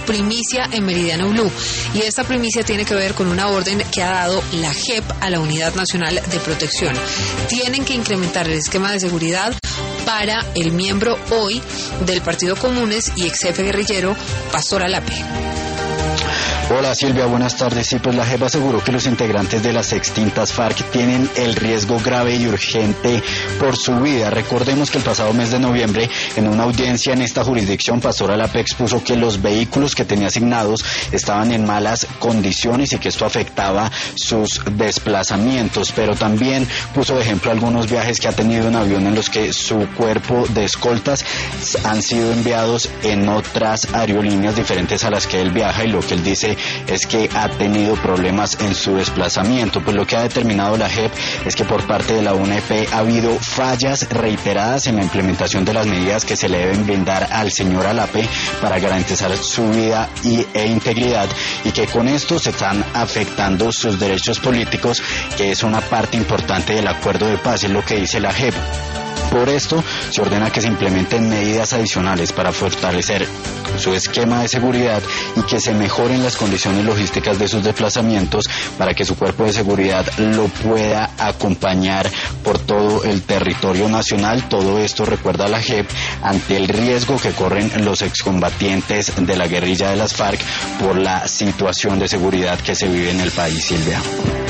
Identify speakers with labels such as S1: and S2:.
S1: primicia en Meridiano Blue. Y esta primicia tiene que ver con una orden que ha dado la JEP a la Unidad Nacional de Protección. Tienen que incrementar el esquema de seguridad para el miembro hoy del Partido Comunes y ex jefe guerrillero, Pastor Alape.
S2: Hola Silvia, buenas tardes. Sí, pues la JEP aseguró que los integrantes de las extintas FARC tienen el riesgo grave y urgente por su vida. Recordemos que el pasado mes de noviembre, en una audiencia en esta jurisdicción, Pastor Alape expuso que los vehículos que tenía asignados estaban en malas condiciones y que esto afectaba sus desplazamientos, pero también puso de ejemplo algunos viajes que ha tenido en avión en los que su cuerpo de escoltas han sido enviados en otras aerolíneas diferentes a las que él viaja, y lo que él dice es que ha tenido problemas en su desplazamiento. Pues lo que ha determinado la JEP es que por parte de la UNP ha habido fallas reiteradas en la implementación de las medidas que se le deben brindar al señor Alape para garantizar su vida e integridad, y que con esto se están afectando sus derechos políticos, que es una parte importante del acuerdo de paz, es lo que dice la JEP. Por esto, se ordena que se implementen medidas adicionales para fortalecer su esquema de seguridad y que se mejoren las condiciones logísticas de sus desplazamientos para que su cuerpo de seguridad lo pueda acompañar por todo el territorio nacional. Todo esto, recuerda la JEP, ante el riesgo que corren los excombatientes de la guerrilla de las FARC por la situación de seguridad que se vive en el país, Silvia.